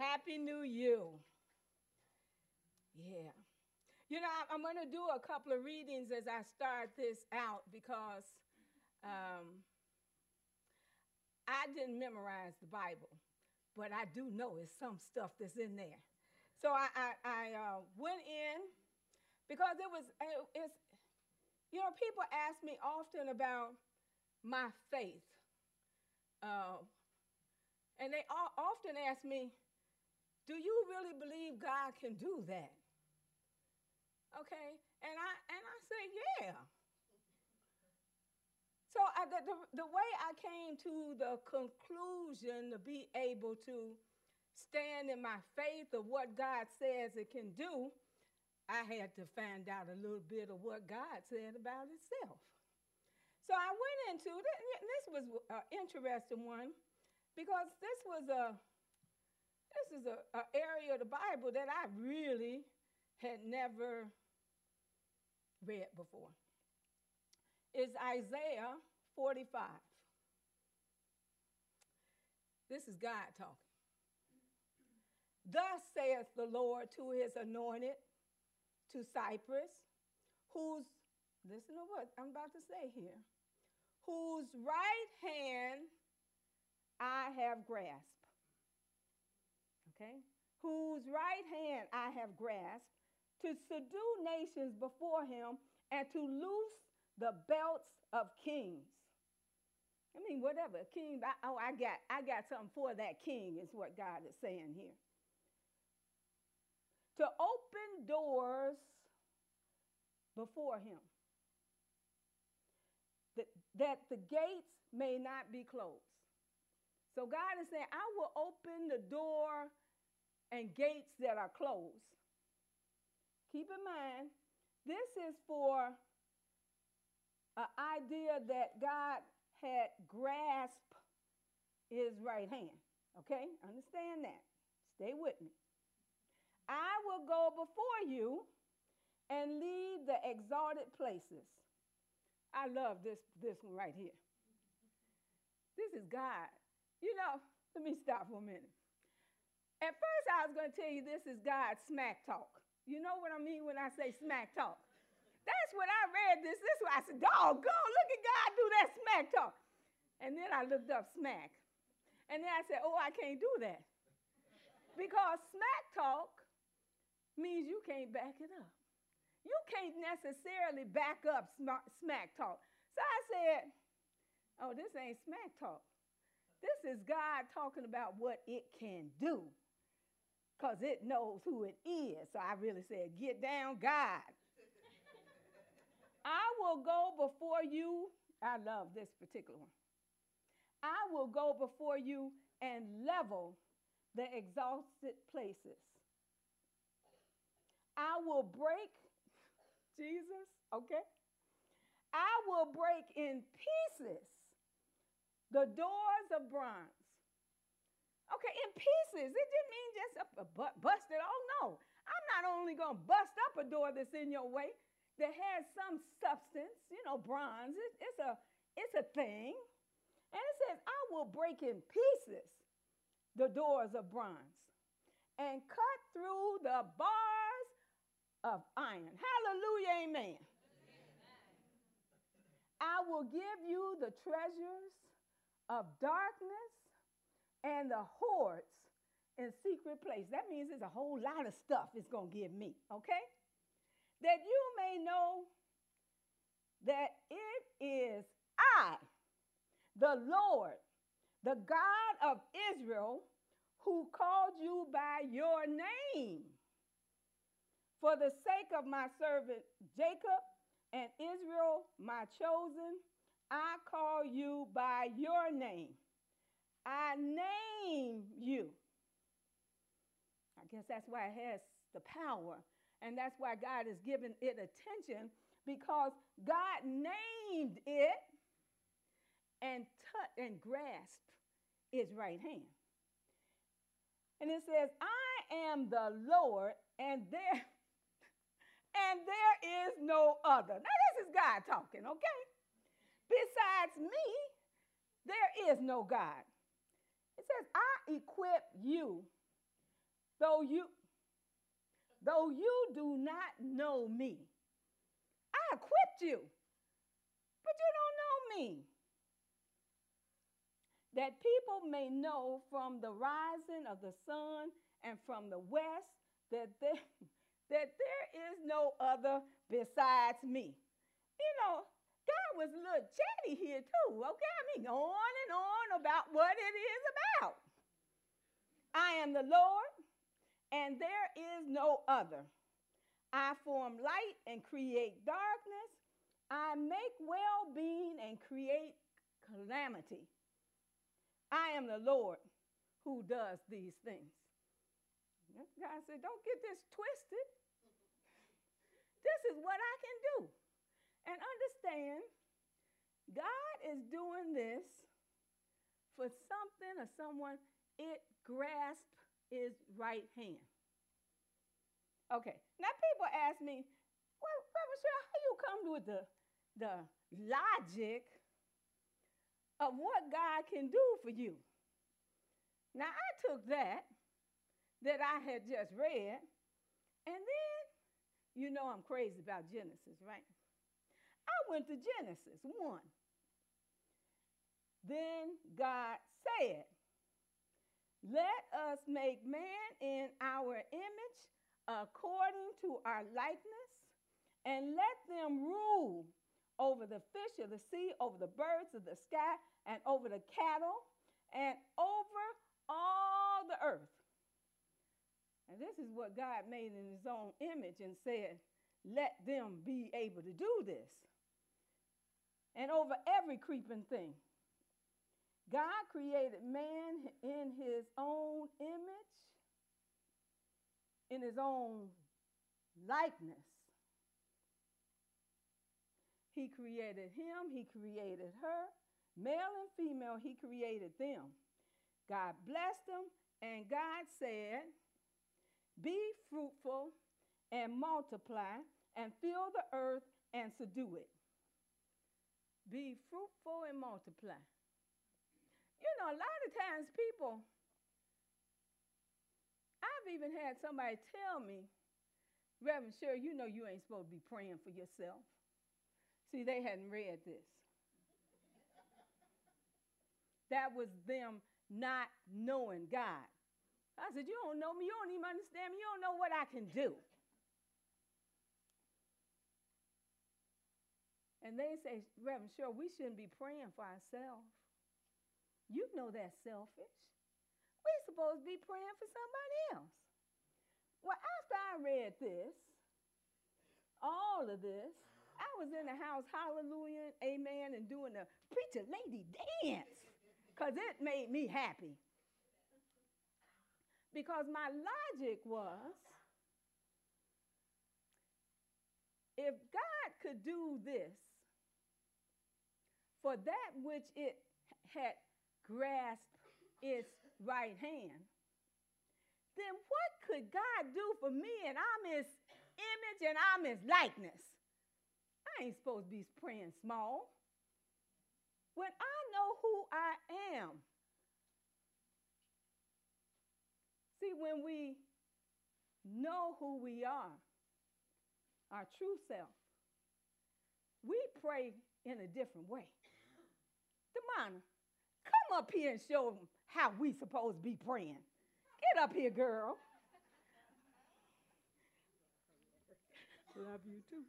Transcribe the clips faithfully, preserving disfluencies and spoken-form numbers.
Happy New You. Yeah. You know, I- I'm going to do a couple of readings as I start this out because um, I didn't memorize the Bible, but I do know it's some stuff that's in there. So I, I, I uh, went in because it was, it, it's, you know, people ask me often about my faith. Uh, and they all, often ask me, do you really believe God can do that? Okay, and I and I say, yeah. So I, the, the, the way I came to the conclusion to be able to stand in my faith of what God says it can do, I had to find out a little bit of what God said about itself. So I went into this. This was an interesting one because this was a this is a, a area of the Bible that I really had never read before. It's Isaiah forty-five. This is God talking. Thus saith the Lord to his anointed, to Cyprus, whose, listen to what I'm about to say here, whose right hand I have grasped. Okay? Whose right hand I have grasped, to subdue nations before him and to loose the belts of kings. I mean, whatever, king, I, oh, I got, I got something for that king is what God is saying here. To open doors before him, that, that the gates may not be closed. So God is saying, I will open the door and gates that are closed. Keep in mind, this is for an idea that God had grasped his right hand. Okay? Understand that. Stay with me. I will go before you and lead the exalted places. I love this, this one right here. This is God. You know, let me stop for a minute. At first, I was going to tell you this is God's smack talk. You know what I mean when I say smack talk? That's when I read this. This is why I said, doggone, look at God do that smack talk. And then I looked up smack. And then I said, oh, I can't do that. Because smack talk means you can't back it up. You can't necessarily back up smack talk. So I said, oh, this ain't smack talk. This is God talking about what it can do because it knows who it is. So I really said, get down, God. I will go before you. I love this particular one. I will go before you and level the exalted places. I will break, Jesus, okay? I will break in pieces the doors of bronze. Okay, in pieces. It didn't mean just a, a bu- busted. Oh, no. I'm not only going to bust up a door that's in your way that has some substance, you know, bronze. It, it's, a, it's a thing. And it says, I will break in pieces the doors of bronze and cut through the bars of iron. Hallelujah, amen. Amen. I will give you the treasures of darkness and the hoards in secret place. That means there's a whole lot of stuff it's going to give me, okay? That you may know that it is I, the Lord, the God of Israel, who called you by your name. For the sake of my servant Jacob and Israel, my chosen, I call you by your name. I name you. I guess that's why it has the power. And that's why God has given it attention, because God named it and touched and grasped its right hand. And it says, I am the Lord, and there, and there is no other. Now, this is God talking, okay? Besides me, there is no God. It says, I equip you though you, though you do not know me. I equipped you, but you don't know me. That people may know from the rising of the sun and from the west that there, that there is no other besides me. You know, God was a little chatty here too, okay? I mean, on and on about what it is about. I am the Lord, and there is no other. I form light and create darkness. I make well-being and create calamity. I am the Lord who does these things. God said, don't get this twisted. This is what I can do. And understand, God is doing this for something or someone it grasped his right hand. Okay, now people ask me, well, Reverend Cheryl, how you come with the, the logic of what God can do for you? Now, I took that, that I had just read, and then, you know I'm crazy about Genesis, right? I went to Genesis one. Then God said, let us make man in our image according to our likeness, and let them rule over the fish of the sea, over the birds of the sky, and over the cattle, and over all the earth. And this is what God made in his own image and said, let them be able to do this. And over every creeping thing. God created man in his own image, in his own likeness. He created him, he created her, male and female, he created them. God blessed them, and God said, be fruitful and multiply and fill the earth and subdue it. Be fruitful and multiply. You know, a lot of times people, I've even had somebody tell me, Reverend Cheryl, you know you ain't supposed to be praying for yourself. See, they hadn't read this. That was them not knowing God. I said, you don't know me. You don't even understand me. You don't know what I can do. And they say, Reverend Cheryl, we shouldn't be praying for ourselves. You know that's selfish. We're supposed to be praying for somebody else. Well, after I read this, all of this, I was in the house, hallelujah, amen, and doing the preacher lady dance because it made me happy. Because my logic was, if God could do this for that which it had grasped its right hand, then what could God do for me? And I'm his image and I'm his likeness. I ain't supposed to be praying small. When I know who I am. See, when we know who we are, our true self, we pray in a different way. Demona, come up here and show them how we supposed to be praying. Get up here, girl. Love you too.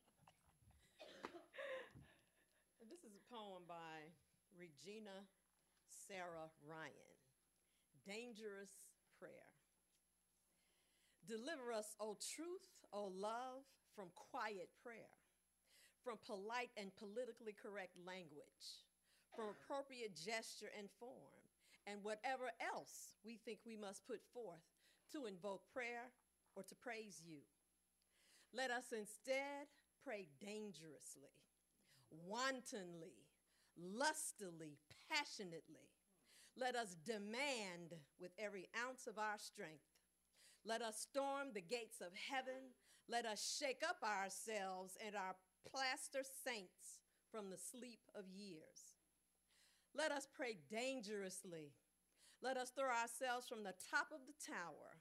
This is a poem by Regina Sarah Ryan. Dangerous Prayer. Deliver us, O truth, O love, from quiet prayer, from polite and politically correct language, from appropriate gesture and form, and whatever else we think we must put forth to invoke prayer or to praise you. Let us instead pray dangerously, wantonly, lustily, passionately. Let us demand with every ounce of our strength. Let us storm the gates of heaven. Let us shake up ourselves and our plaster saints from the sleep of years. Let us pray dangerously. Let us throw ourselves from the top of the tower.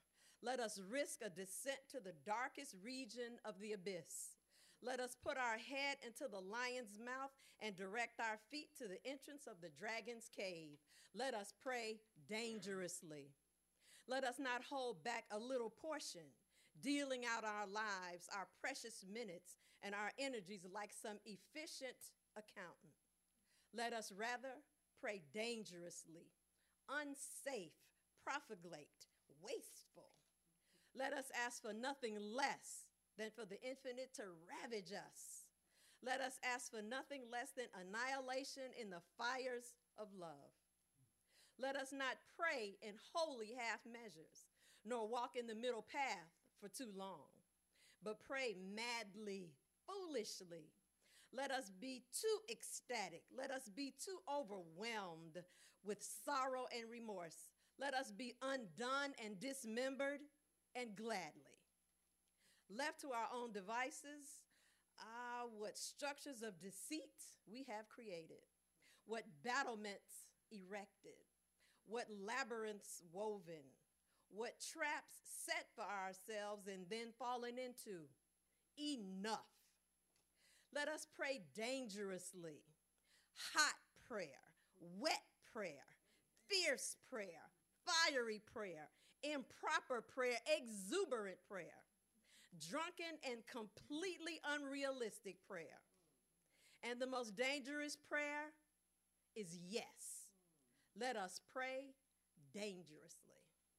Let us risk a descent to the darkest region of the abyss. Let us put our head into the lion's mouth and direct our feet to the entrance of the dragon's cave. Let us pray dangerously. Let us not hold back a little portion, dealing out our lives, our precious minutes, and our energies like some efficient accountant. Let us rather pray dangerously, unsafe, profligate, wasteful. Let us ask for nothing less than for the infinite to ravage us. Let us ask for nothing less than annihilation in the fires of love. Let us not pray in holy half measures, nor walk in the middle path for too long, but pray madly, foolishly. Let us be too ecstatic. Let us be too overwhelmed with sorrow and remorse. Let us be undone and dismembered and gladly. Left to our own devices, ah, what structures of deceit we have created, what battlements erected, what labyrinths woven, what traps set for ourselves and then fallen into. Enough. Let us pray dangerously, hot prayer, wet prayer, fierce prayer, fiery prayer, improper prayer, exuberant prayer, drunken and completely unrealistic prayer. And the most dangerous prayer is yes. Let us pray dangerously.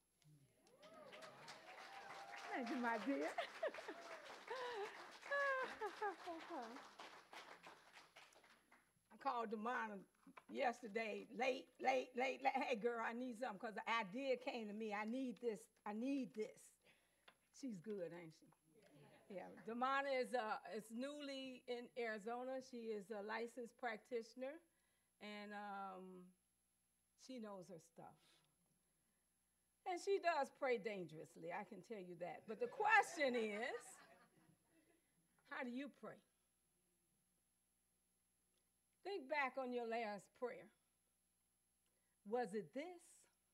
Thank you, my dear. I called Demona yesterday, late, late, late, late. Hey, girl, I need something because the idea came to me. I need this. I need this. She's good, ain't she? Yeah. Demona is, uh, is newly in Arizona. She is a licensed practitioner, and um, she knows her stuff. And she does pray dangerously, I can tell you that. But the question is, how do you pray? Think back on your last prayer. Was it this?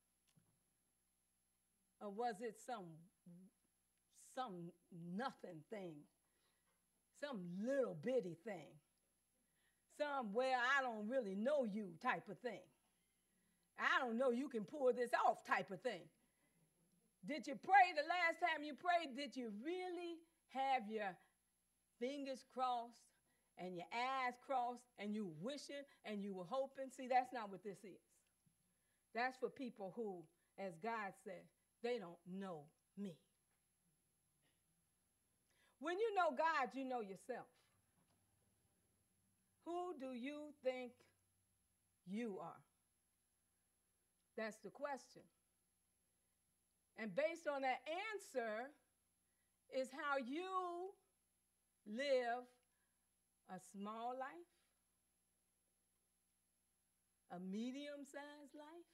Or was it some, some nothing thing? Some little bitty thing? Some, well, I don't really know you type of thing. I don't know you can pull this off type of thing. Did you pray the last time you prayed? Did you really have your fingers crossed and your eyes crossed and you wishing and you were hoping? See, that's not what this is. That's for people who, as God said, they don't know me. When you know God, you know yourself. Who do you think you are? That's the question. And based on that answer is how you live a small life, a medium-sized life,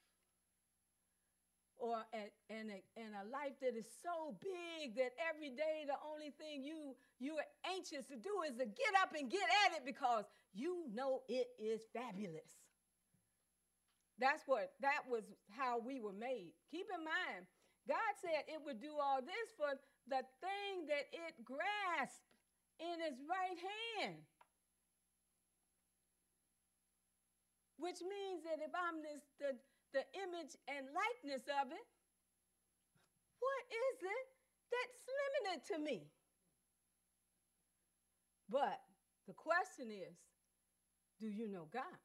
or a, and, a, and a life that is so big that every day the only thing you, you are anxious to do is to get up and get at it because you know it is fabulous. That's what, that was how we were made. Keep in mind, God said it would do all this for the thing that it grasped in its right hand. Which means that if I'm this, the, the image and likeness of it, what is it that's limited to me? But the question is, do you know God?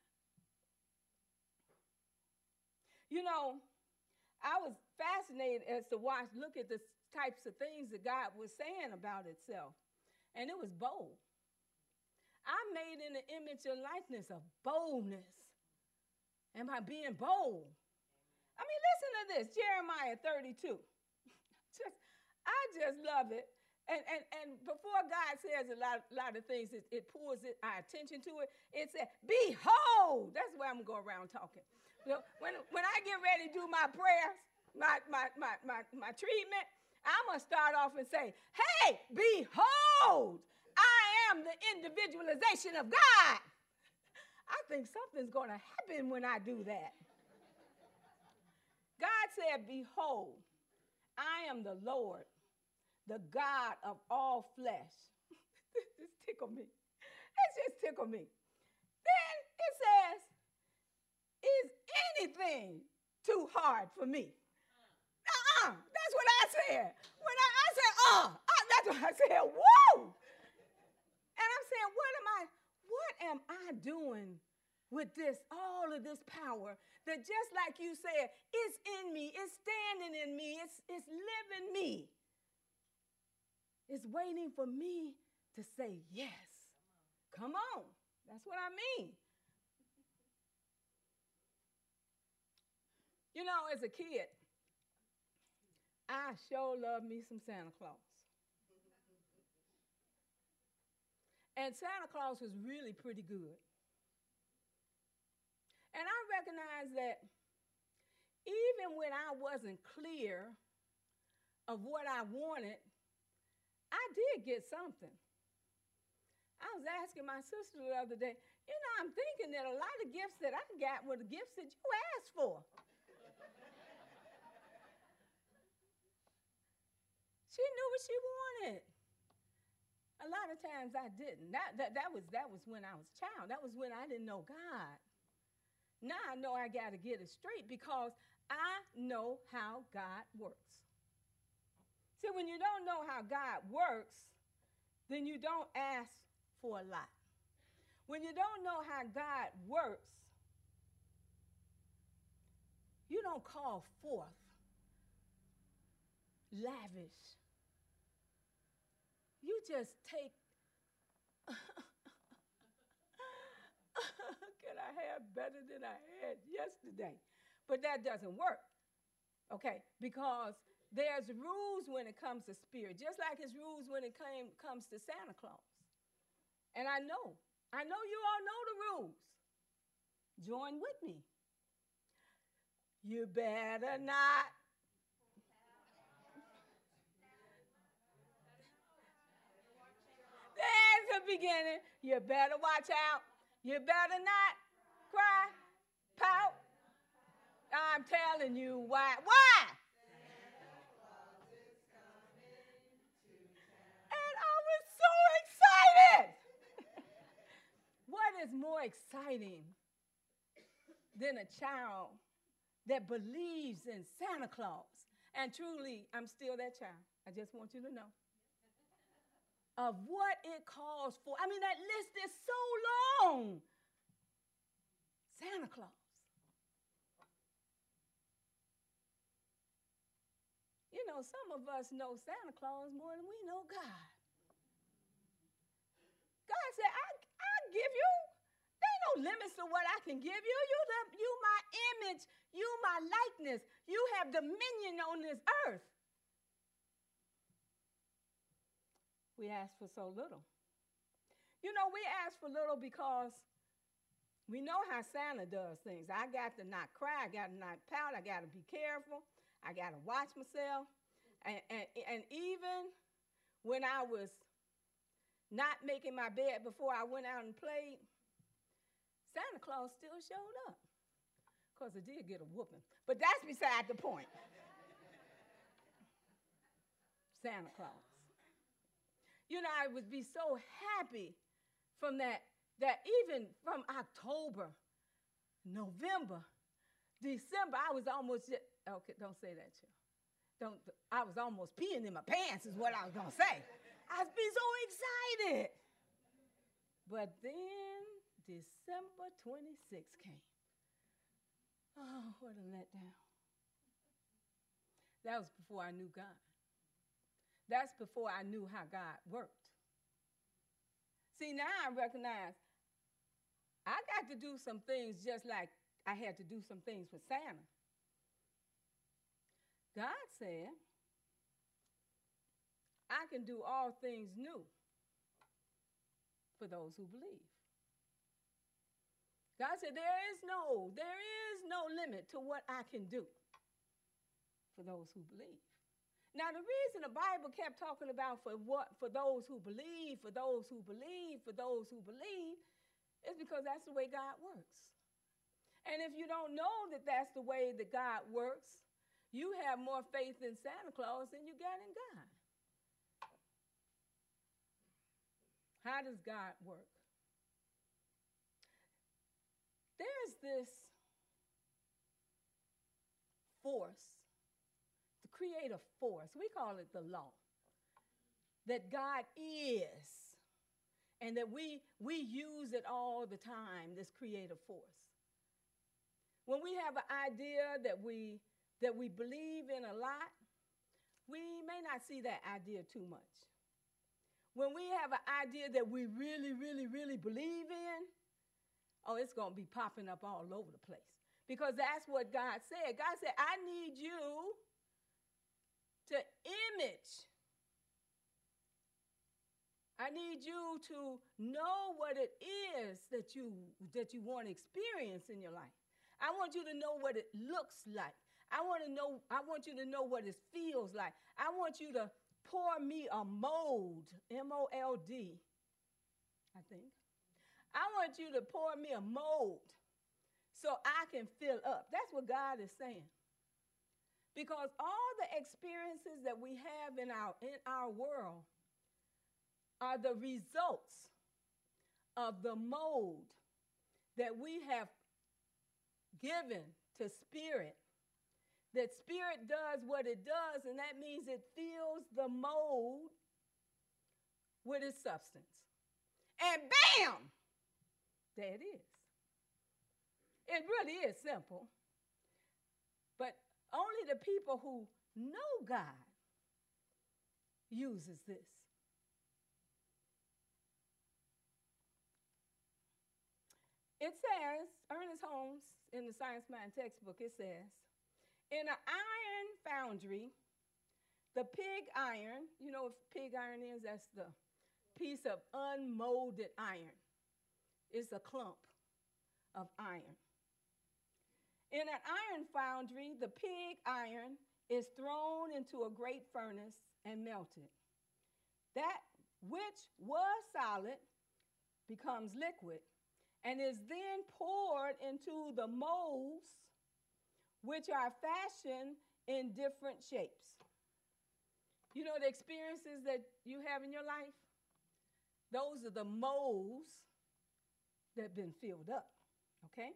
You know, I was fascinated as to watch, look at the types of things that God was saying about itself. And it was bold. I'm made in the image and likeness of boldness. Am I being bold? I mean, listen to this, Jeremiah thirty-two. just, I just love it. And, and, and before God says a lot, lot of things, it, it pulls it, our attention to it. It said, behold. That's where I'm going to go around talking. You know, when, when I get ready to do my prayers, my, my, my, my, my treatment, I'm going to start off and say, hey, behold, I am the individualization of God. I think something's going to happen when I do that. God said, behold, I am the Lord, the God of all flesh. This tickled me. It just tickled me. Then it says, is anything too hard for me? Uh-uh. That's what I said. When I, I said, uh, uh, that's what I said. Whoa! And I'm saying, what am I, what am I doing with this, all of this power that just like you said, it's in me, it's standing in me, it's, it's living me. It's waiting for me to say yes. Come on. That's what I mean. You know, as a kid, I sure love me some Santa Claus. And Santa Claus was really pretty good. And I recognize that even when I wasn't clear of what I wanted, I did get something. I was asking my sister the other day, you know, I'm thinking that a lot of gifts that I got were the gifts that you asked for. She knew what she wanted. A lot of times I didn't. That, that, that, was, that was when I was a child. That was when I didn't know God. Now I know I got to get it straight because I know how God works. See, when you don't know how God works, then you don't ask for a lot. When you don't know how God works, you don't call forth lavish. You just take, can I have better than I had yesterday? But that doesn't work, okay? Because there's rules when it comes to spirit, just like his rules when it came, comes to Santa Claus. And I know, I know you all know the rules. Join with me. You better not. There's the beginning. You better watch out. You better not cry, pout. I'm telling you why. Why? And I was so excited. What is more exciting than a child that believes in Santa Claus? And truly, I'm still that child. I just want you to know. Of what it calls for. I mean, that list is so long. Santa Claus. You know, some of us know Santa Claus more than we know God. God said, I, I give you. There ain't no limits to what I can give you. You, the, you my image. You my likeness. You have dominion on this earth. We ask for so little. You know, we ask for little because we know how Santa does things. I got to not cry. I got to not pout. I got to be careful. I got to watch myself. And, and, and even when I was not making my bed before I went out and played, Santa Claus still showed up. Because I did get a whooping. But that's beside the point. Santa Claus. You know, I would be so happy from that, that even from October, November, December, I was almost, just, okay, don't say that, child. Don't, I was almost peeing in my pants is what I was going to say. I was being so excited. But then December twenty-sixth came. Oh, what a letdown. That was before I knew God. That's before I knew how God worked. See, now I recognize I got to do some things just like I had to do some things with Santa. God said, I can do all things new for those who believe. God said, there is no, there is no limit to what I can do for those who believe. Now, the reason the Bible kept talking about for what, for those who believe, for those who believe, for those who believe, is because that's the way God works. And if you don't know that that's the way that God works, you have more faith in Santa Claus than you got in God. How does God work? There's this force, the creative force. We call it the law. That God is, and that we, we use it all the time, this creative force. When we have an idea that we, that we believe in a lot, we may not see that idea too much. When we have an idea that we really, really, really believe in, oh, it's going to be popping up all over the place. Because that's what God said. God said, I need you to image. I need you to know what it is that you, that you want to experience in your life. I want you to know what it looks like. I want to know, I want you to know what it feels like. I want you to pour me a mold, M O L D, I think. I want you to pour me a mold so I can fill up. That's what God is saying. Because all the experiences that we have in our, in our world are the results of the mold that we have given to spirit. That spirit does what it does, and that means it fills the mold with its substance. And bam! There it is. It really is simple. But only the people who know God uses this. It says, Ernest Holmes, in the Science Mind textbook, it says, in an iron foundry, the pig iron, you know what pig iron is? That's the piece of unmolded iron. It's a clump of iron. In an iron foundry, the pig iron is thrown into a great furnace and melted. That which was solid becomes liquid and is then poured into the molds, which are fashioned in different shapes. You know the experiences that you have in your life? Those are the molds that have been filled up, okay?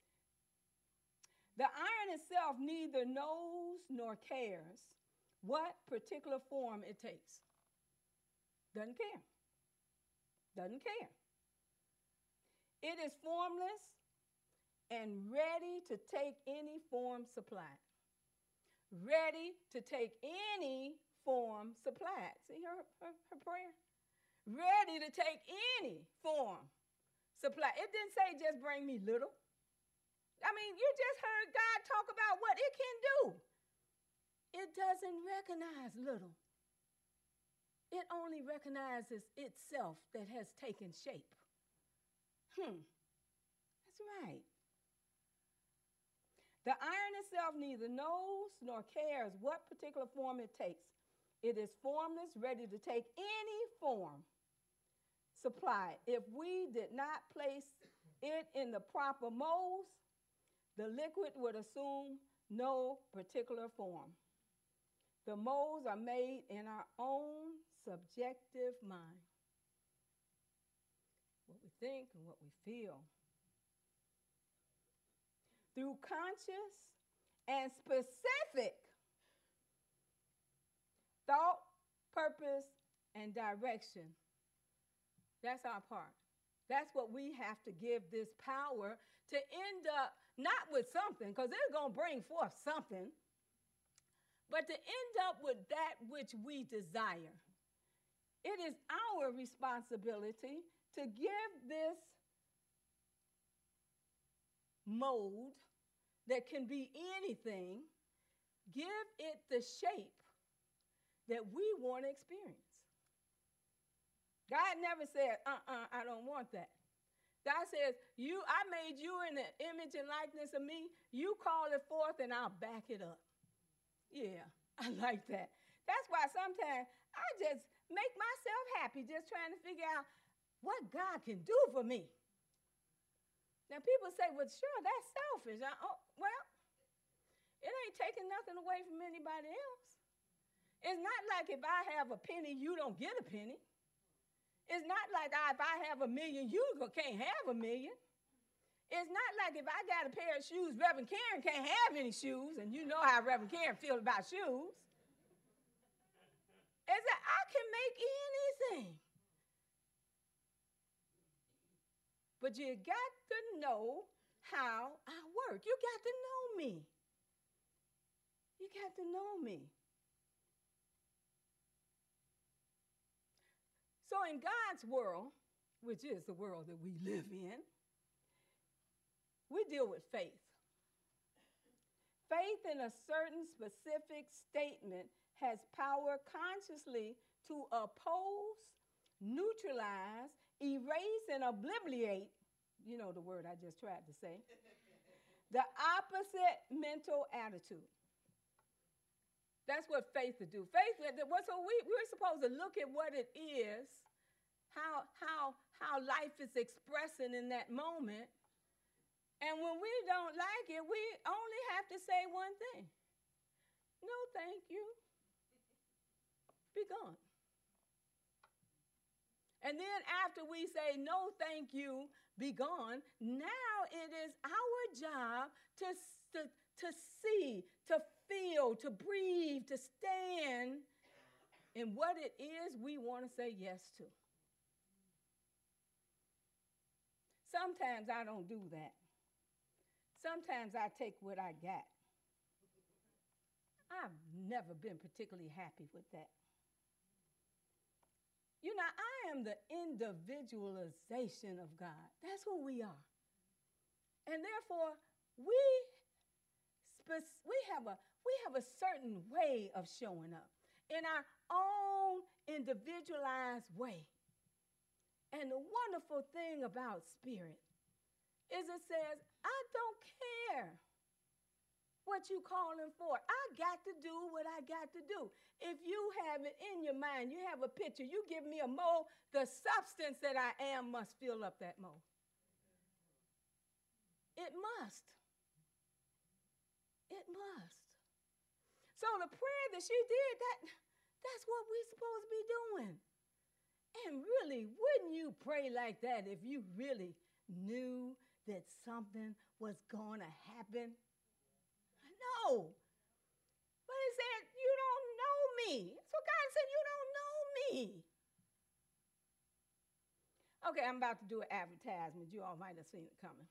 The iron itself neither knows nor cares what particular form it takes. Doesn't care. Doesn't care. It is formless and ready to take any form supplied. Ready to take any form supplied. See her, her, her prayer? Ready to take any form supplied. It didn't say just bring me little. I mean, you just heard God talk about what it can do. It doesn't recognize little. It only recognizes itself that has taken shape. Hmm, that's right. The iron itself neither knows nor cares what particular form it takes. It is formless, ready to take any form supplied. If we did not place it in the proper molds, the liquid would assume no particular form. The molds are made in our own subjective mind. What we think and what we feel. Through conscious and specific thought, purpose, and direction. That's our part. That's what we have to give this power to end up, not with something, because it's going to bring forth something, but to end up with that which we desire. It is our responsibility to give this mold that can be anything, give it the shape that we want to experience. God never said, uh-uh, I don't want that. God says, "You, I made you in the image and likeness of me. You call it forth and I'll back it up." Yeah, I like that. That's why sometimes I just make myself happy just trying to figure out what God can do for me. Now, people say, well, sure, that's selfish. I, oh, well, It ain't taking nothing away from anybody else. It's not like if I have a penny, you don't get a penny. It's not like I, if I have a million, you can't have a million. It's not like if I got a pair of shoes, Reverend Karen can't have any shoes, and you know how Reverend Karen feels about shoes. It's that I can make anything. But you got to know how I work. You got to know me. You got to know me. So in God's world, which is the world that we live in, we deal with faith. Faith in a certain specific statement has power consciously to oppose, neutralize, erase, and obliterate, you know the word I just tried to say, the opposite mental attitude. That's what faith to do. Faith, so we, we're supposed to look at what it is, how, how, how life is expressing in that moment. And when we don't like it, we only have to say one thing. No, thank you. Be gone. And then after we say, no, thank you, be gone, now it is our job to, to, to see, to feel, to breathe, to stand in what it is we want to say yes to. Sometimes I don't do that. Sometimes I take what I got. I've never been particularly happy with that. You know, I am the individualization of God. That's who we are. And therefore, we, spe- we, have a, we have a certain way of showing up in our own individualized way. And the wonderful thing about spirit is it says, I don't care what you calling for. I got to do what I got to do. If you have it in your mind, you have a picture, you give me a mold, the substance that I am must fill up that mold. It must. It must. So the prayer that she did, that, that's what we're supposed to be doing. And really, wouldn't you pray like that if you really knew that something was going to happen? No. But he said, you don't know me. So God said, you don't know me. Okay, I'm about to do an advertisement. You all might have seen it coming.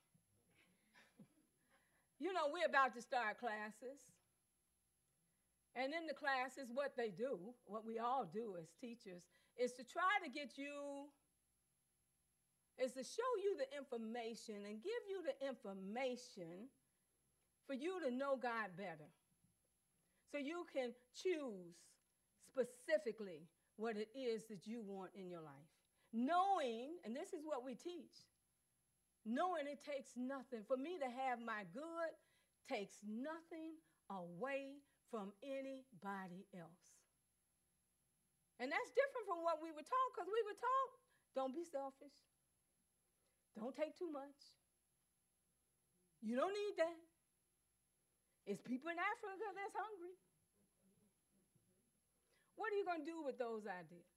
You know, we're about to start classes. And in the classes, what they do, what we all do as teachers, is to try to get you, is to show you the information and give you the information for you to know God better. So you can choose specifically what it is that you want in your life. Knowing, and this is what we teach, knowing it takes nothing. For me to have my good takes nothing away from anybody else. And that's different from what we were taught, because we were taught, don't be selfish. Don't take too much. You don't need that. It's people in Africa that's hungry. What are you going to do with those ideas?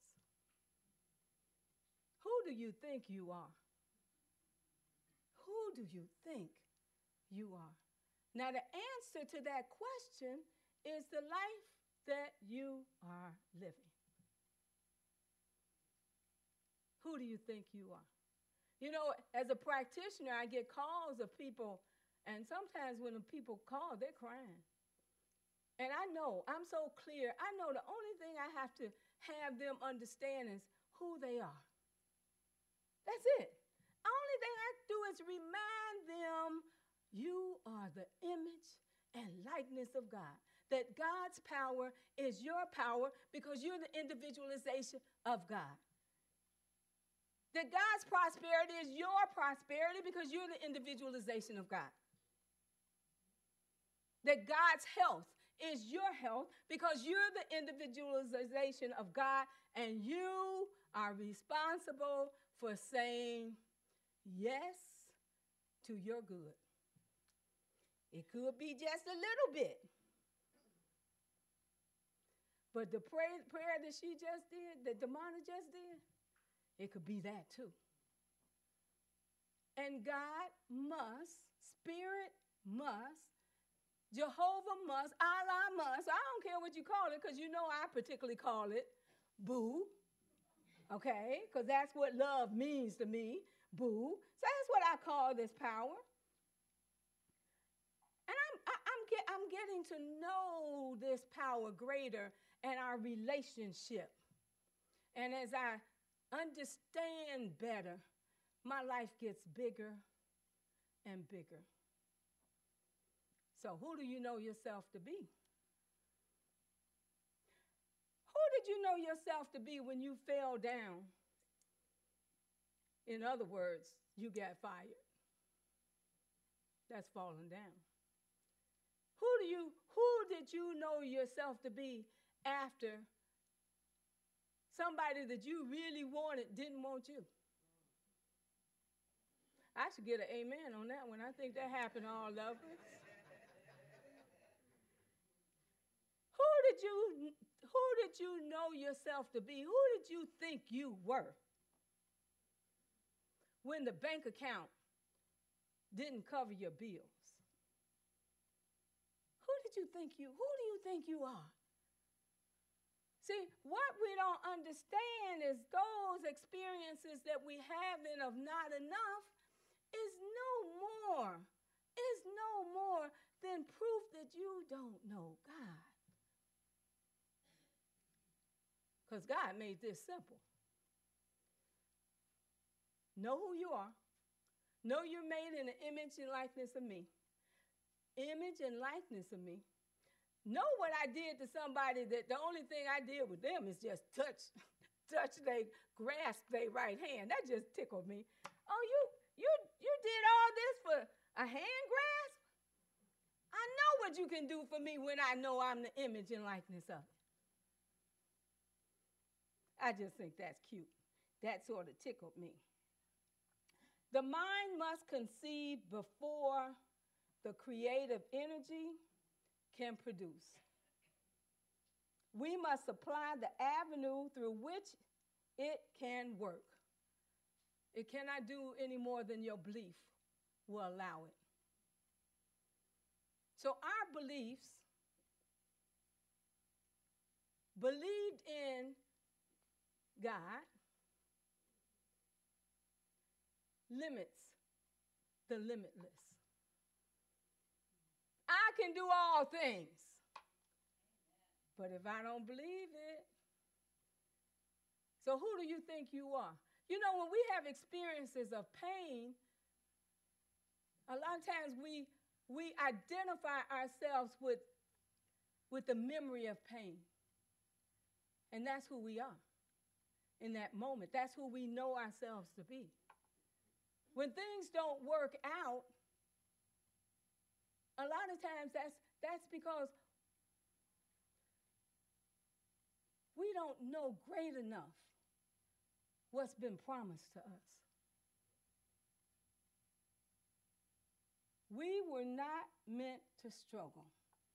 Who do you think you are? Who do you think you are? Now, the answer to that question is the life that you are living. Who do you think you are? You know, as a practitioner, I get calls of people, and sometimes when the people call, they're crying. And I know, I'm so clear, I know the only thing I have to have them understand is who they are. That's it. The only thing I do is remind them you are the image and likeness of God. That God's power is your power because you're the individualization of God. That God's prosperity is your prosperity because you're the individualization of God. That God's health is your health because you're the individualization of God, and you are responsible for saying yes to your good. It could be just a little bit. But the prayer, prayer that she just did, that Damona just did, it could be that too. And God must, Spirit must, Jehovah must, Allah must. I don't care what you call it, because you know I particularly call it boo. Okay? Because that's what love means to me, boo. So that's what I call this power. And I'm, I, I'm, get, I'm getting to know this power greater and our relationship. And as I understand better, my life gets bigger and bigger. So who do you know yourself to be? Who did you know yourself to be when you fell down? In other words, you got fired. That's falling down. Who do you, who did you know yourself to be after somebody that you really wanted didn't want you? I should get an amen on that one. I think that happened to all of us. Who did you, who did you know yourself to be? Who did you think you were when the bank account didn't cover your bills? Who did you think you, who do you think you are? See, what we don't understand is those experiences that we have in of not enough is no more, is no more than proof that you don't know God. Because God made this simple. Know who you are. Know you're made in the image and likeness of me. Image and likeness of me. Know what I did to somebody that the only thing I did with them is just touch, touch they, grasp their right hand. That just tickled me. Oh, you, you, you did all this for a hand grasp? I know what you can do for me when I know I'm the image and likeness of it. I just think that's cute. That sort of tickled me. The mind must conceive before the creative energy can produce. We must supply the avenue through which it can work. It cannot do any more than your belief will allow it. So our beliefs, believed in God, limits the limitless. I can do all things, but if I don't believe it, so who do you think you are? You know, when we have experiences of pain, a lot of times we we identify ourselves with, with the memory of pain. And that's who we are in that moment. That's who we know ourselves to be. When things don't work out, a lot of times that's, that's because we don't know great enough what's been promised to us. We were not meant to struggle.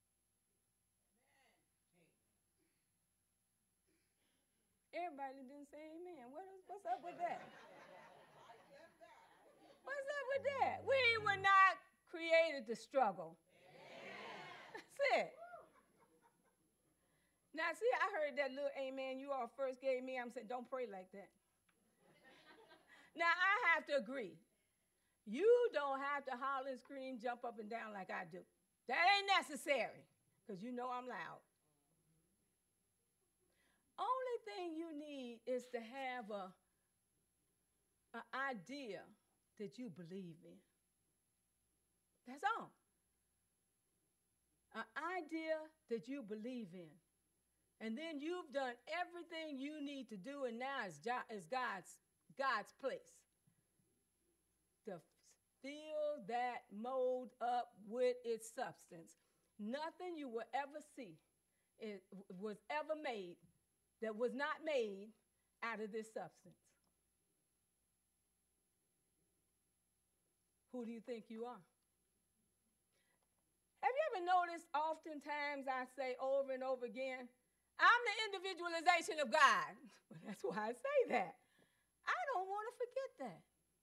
Everybody didn't say amen. What is, what's up with that? What's up with that? We were not created to struggle. That's it. Now, see, I heard that little amen you all first gave me. I'm saying, don't pray like that. Now, I have to agree. You don't have to holler and scream, jump up and down like I do. That ain't necessary, because you know I'm loud. Only thing you need is to have a, an idea that you believe in. That's all. An idea that you believe in. And then you've done everything you need to do, and now it's, it's God's, God's place to fill that mold up with its substance. Nothing you will ever see it was ever made that was not made out of this substance. Who do you think you are? Have you ever noticed oftentimes I say over and over again, I'm the individualization of God. Well, that's why I say that. I don't want to forget that.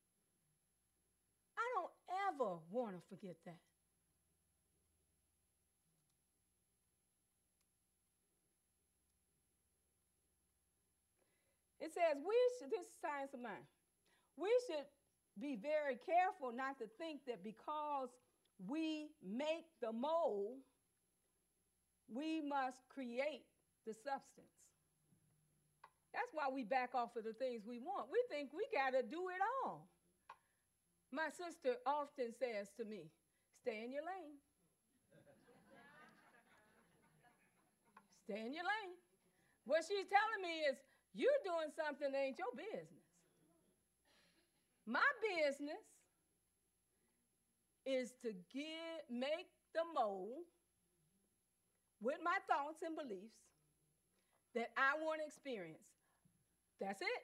I don't ever want to forget that. It says we should, this is science of mind, we should be very careful not to think that because we make the mold, we must create the substance. That's why we back off of the things we want. We think we got to do it all. My sister often says to me, stay in your lane. Stay in your lane. What she's telling me is, you're doing something that ain't your business. My business is to get, make the mold with my thoughts and beliefs that I want to experience. That's it.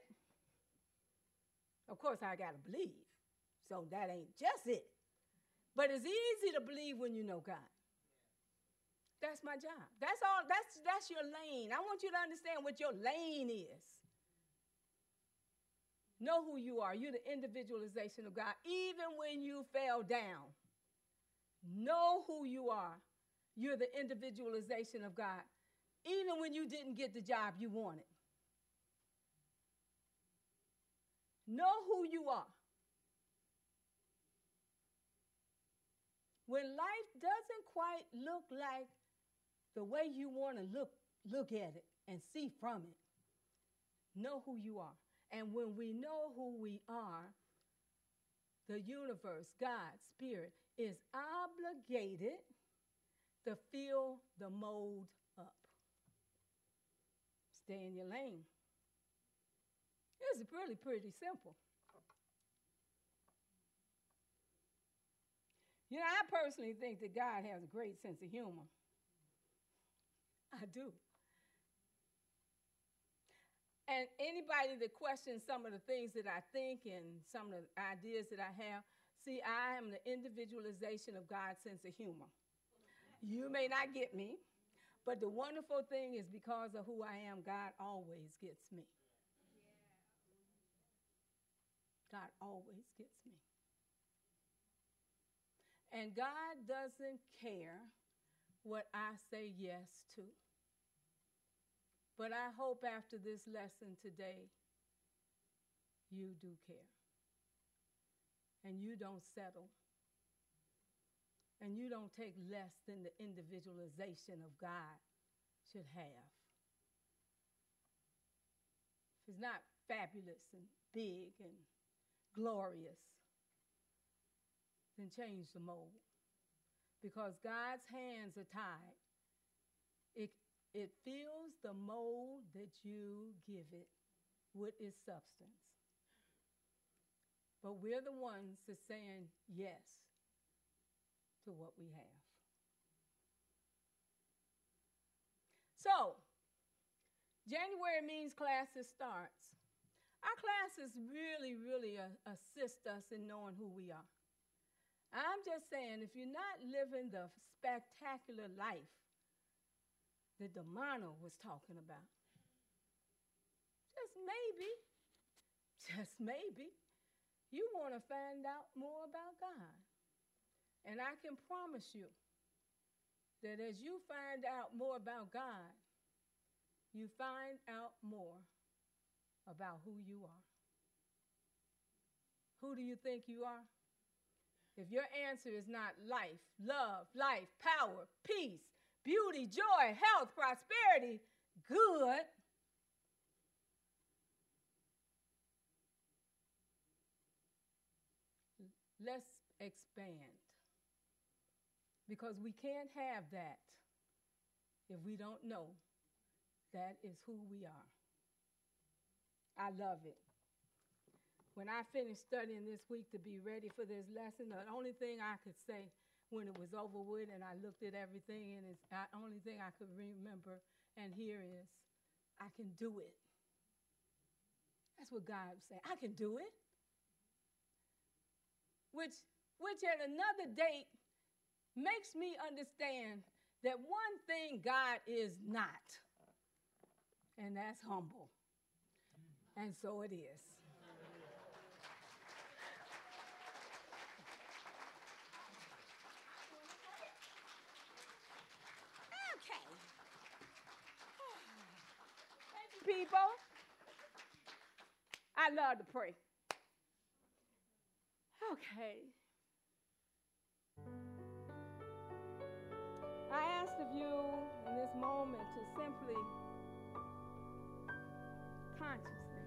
Of course, I got to believe. So that ain't just it. But it's easy to believe when you know God. That's my job. That's all. That's, that's your lane. I want you to understand what your lane is. Know who you are. You're the individualization of God. Even when you fell down, know who you are. You're the individualization of God. Even when you didn't get the job you wanted. Know who you are. When life doesn't quite look like the way you want to look, look at it and see from it, know who you are. And when we know who we are, the universe, God, Spirit, is obligated to fill the mold up. Stay in your lane. It's really pretty simple. You know, I personally think that God has a great sense of humor. I do. And anybody that questions some of the things that I think and some of the ideas that I have, see, I am the individualization of God's sense of humor. You may not get me, but the wonderful thing is because of who I am, God always gets me. God always gets me. And God doesn't care what I say yes to. But I hope after this lesson today, you do care. And you don't settle. And you don't take less than the individualization of God should have. If it's not fabulous and big and glorious, then change the mold. Because God's hands are tied. It, it fills the mold that you give it with its substance. But we're the ones that's saying yes to what we have. So, January means classes starts. Our classes really, really uh, assist us in knowing who we are. I'm just saying, if you're not living the spectacular life that Damano was talking about, just maybe, just maybe, you want to find out more about God. And I can promise you that as you find out more about God, you find out more about who you are. Who do you think you are? If your answer is not life, love, life, power, peace, beauty, joy, health, prosperity, good, let's expand. Because we can't have that if we don't know that is who we are. I love it. When I finished studying this week to be ready for this lesson, the only thing I could say when it was over with and I looked at everything, and it's the only thing I could remember and hear is, I can do it. That's what God was saying. I can do it. Which, which at another date makes me understand that one thing God is not, and that's humble. And so it is. Okay. Thank you, people. I love to pray. Okay. I asked of you in this moment to simply consciously,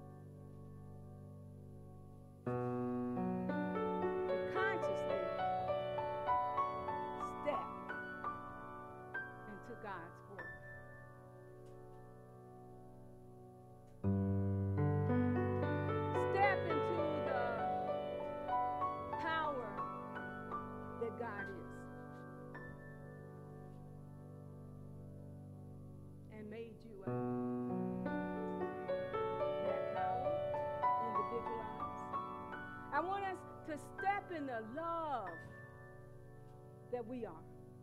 to consciously step into God's word. Step into the power that God is. And made you up. That power individualized. I want us to step in the love that we are.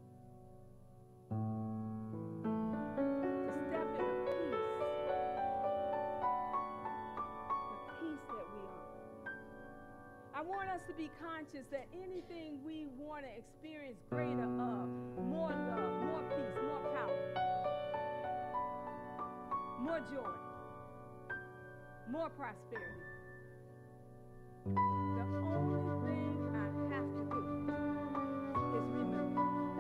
To step in the peace. The peace that we are. I want us to be conscious that anything we want to experience greater of, more love, more peace, more power, more joy, more prosperity. The only thing I have to do is remember.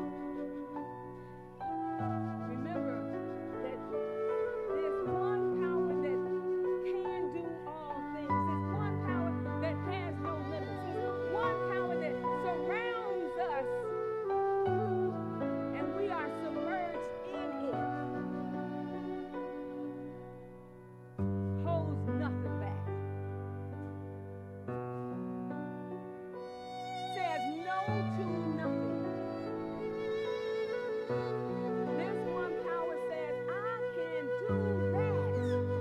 Remember that there's one power that can do all things. There's one power that has no limits. There's one power that surrounds us, and we are submerged in it. Holds nothing back. Says no to nothing. This one power says, I can do that.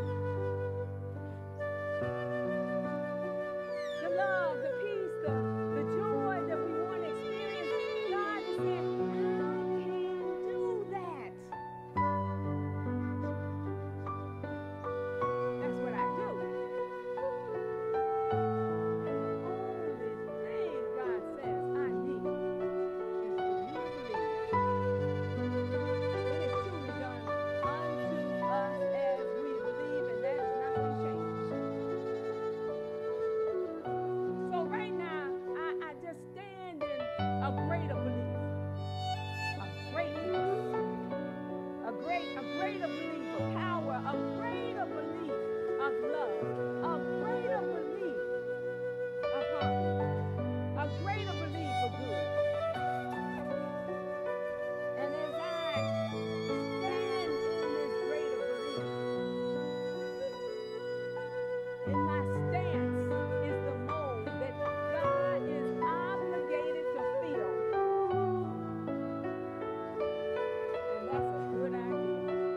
The love, the peace, the, the joy that we want to experience, God is saying, I can do that. That's what I do. The only thing God says I need is for you to believe. It is truly done unto us as we believe, and that is not going to change. So right now, I, I just stand in a greater belief, a great belief, a great, a greater belief of power, a greater belief of love, a greater belief of harmony, a greater belief of good. And as I stand in this greater belief, in my stance is the mold that God is obligated to fill. And that's a good idea.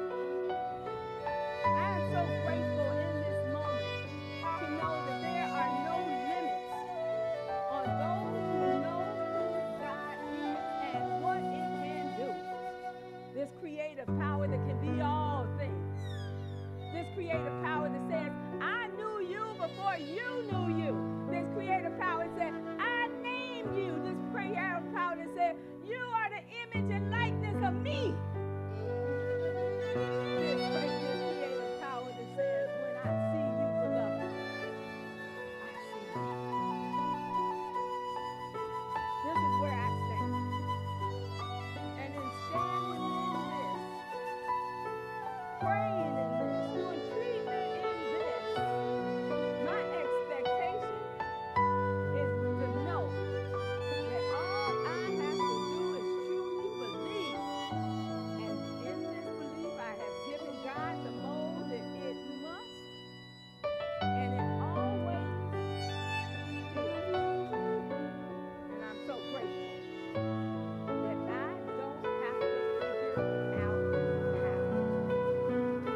I am so grateful in this moment to know that there are no limits on those who know who God is and what it can do. This creative power that can be all things. This creative power that says, I knew you before you knew you. This creative power that said, I named you. This creative power that said, you are the image and likeness of me. This great this creative power that says, when I see you, beloved, I see you. This is where I stand. And in standing in this, praying in this, doing treatment in this, my expectation is to know that all I have to do is truly believe. And in this belief, I have given God the mold that it must, and it always is. And I'm so grateful that I don't have to figure out how.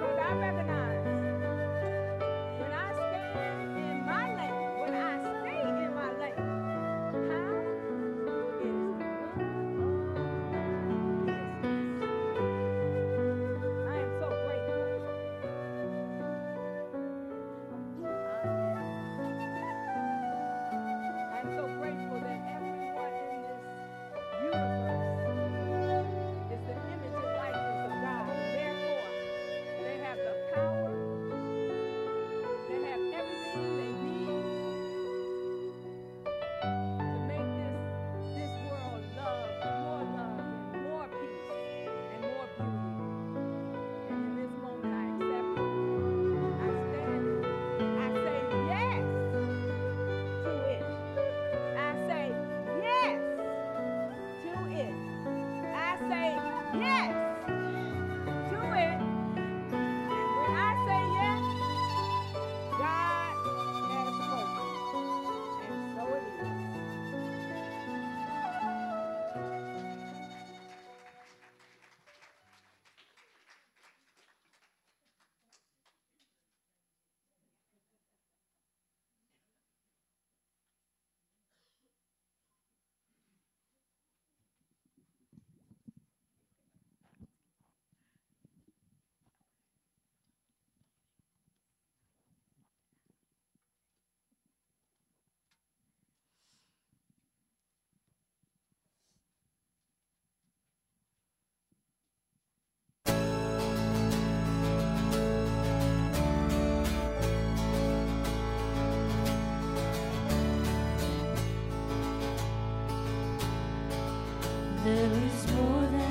There is more than